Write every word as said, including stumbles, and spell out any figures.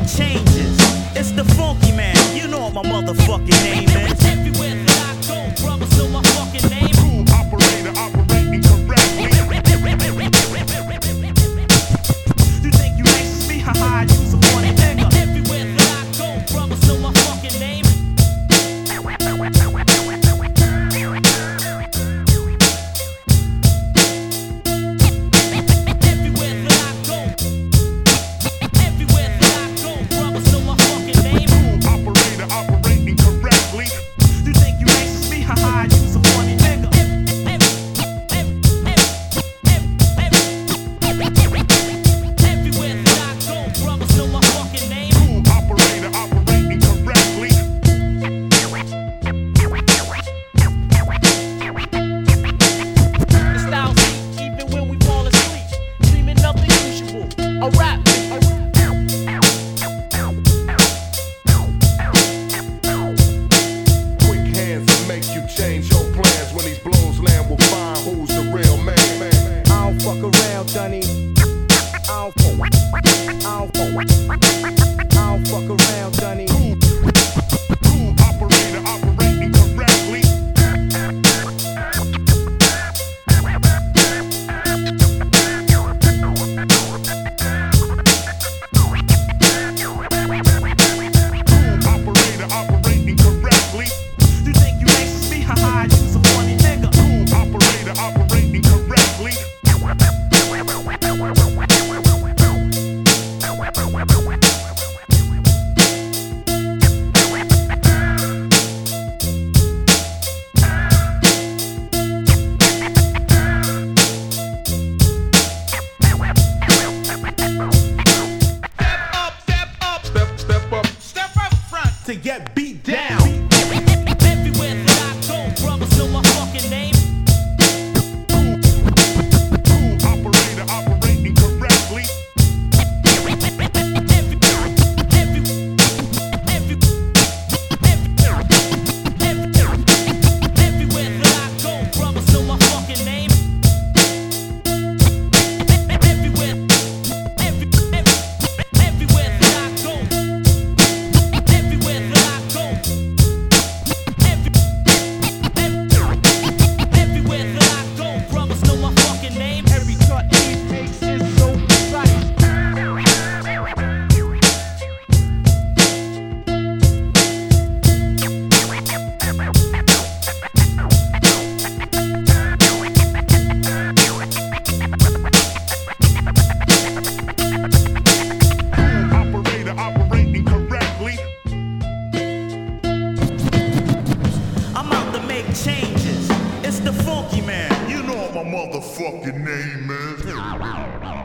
changes. It's the funky man, you know what my motherfucking name is. Everywhere that I go, brothers know my fucking name. Cool operator operating correctly. You think you nice to me? Haha, you some funny nigga. Everywhere that I go, brothers know my fucking name. To get beat down. Everywhere that I go, brothers know my fucking name. Cool operator operating correctly. Everywhere that I go, brothers know my fucking name. Everywhere, everywhere that I go. Everywhere that I go, every, everywhere that I go, brothers know my fucking name. Every cut he takes is so precise. Operator operating correctly. I'm out to make changes. It's the funky man. You know what my motherfucking name is.